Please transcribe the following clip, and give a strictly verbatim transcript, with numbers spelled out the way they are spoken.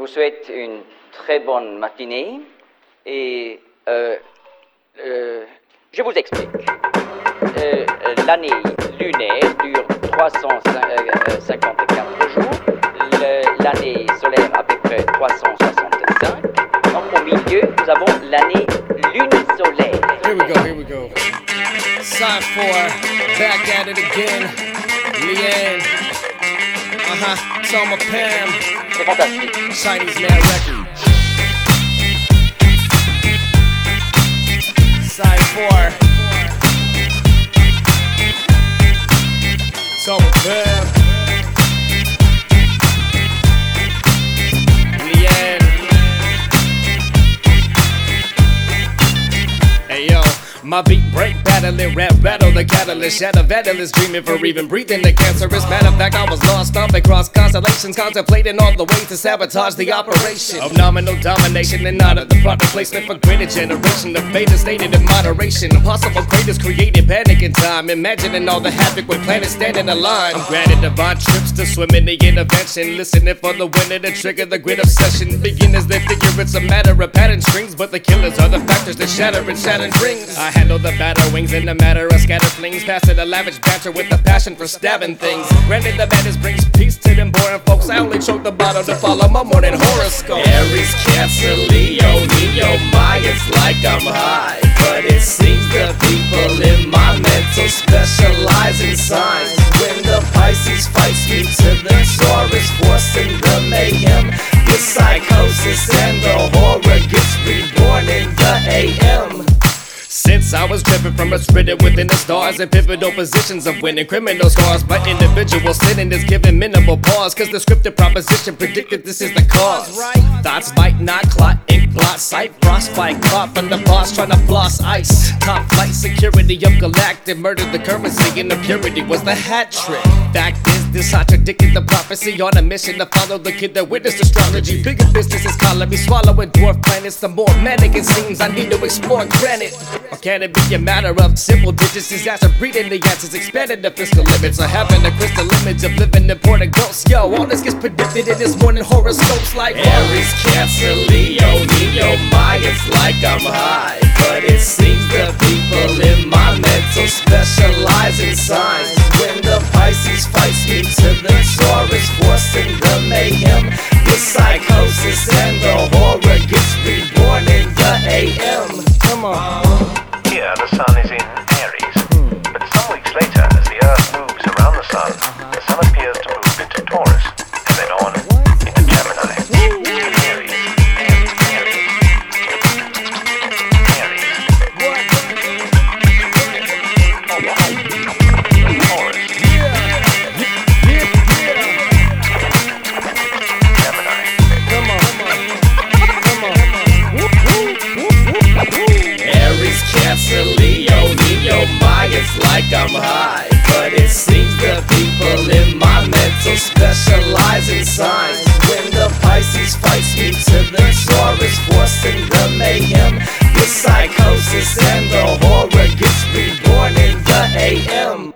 vous souhaite une très bonne matinée et euh, euh, je vous explique. Euh, L'année lunaire dure trois cent cinquante-quatre jours, l'année solaire à peu près trois cent soixante-cinq. Donc au milieu, nous avons l'année lunisolaire. Here we go, here we go. Side four, back at it again. Leanne. Uh-huh, Toma Pam. C'est fantastique. Chinese Man Record. Side four. Toma Pam. Leanne. Hey yo. My beat break, battling, rap battle, the catalyst, shatter vandalist, dreaming for even breathing the cancerous. Matter of fact, I was lost, stomping across constellations, contemplating all the ways to sabotage the operation of nominal domination and not of the product placement for greater generation. The fate is stated in moderation. Impossible greatest created panic in time, imagining all the havoc with planets standing in line. I'm granted divine trips to swim in the intervention, listening for the winner to trigger the grid obsession. Beginners that figure it's a matter of pattern strings, but the killers are the factors that shatter and shatter rings. I handle the batter wings in a matter of scatter flings, passing the lavish banter with a passion for stabbing things. Granted the madness brings peace to them boring folks. I only choke the bottle to follow my morning horoscope. Aries, Cancer, Leo, Leo, my it's like I'm high, but it seems the people in my mental specialize in signs. When the Pisces fights me to the Taurus, forcing the mayhem, the psychosis and the horror gets reborn in the A M. Since I was driven from a written within the stars and pivotal positions of winning criminal scars, but individual sinning is given minimal pause, cause the scripted proposition predicted this is the cause. Thoughts might not clot, ink blot, sight frostbite, caught from the boss trying to floss ice. Top flight security of galactic murdered the currency and the purity was the hat trick. Fact is, this contradicted the prophecy on a mission to follow the kid that witnessed astrology. Bigger business is calling me swallowing dwarf planets. The more manic it seems, I need to explore granite. Or can it be a matter of simple digits? Disaster breeding the answers, expanding the fiscal limits, or having a crystal image of living important ghosts. Yo, all this gets predicted in this morning horoscopes like Aries, Cancer, Leo, Leo, my it's like I'm high, but it seems the people in my mental specialize in signs. When the Pisces fights me to the Taurus, forcing the mayhem, the psychosis and the horror gets reborn in the A M. Come on. Here the sun is in Aries, but some weeks later, as the Earth moves around the sun, the sun appears to move into Taurus, and then on into Gemini. Aries, Aries, Aries, Aries. Taurus. Gemini. Come on, come on, come on. Aries, Cancer, Leo, Leo, my it's like I'm high, but it seems the people in my mental specialize in signs. When the Pisces fights me to the Taurus, forcing the mayhem, the psychosis and the horror gets reborn in the A M.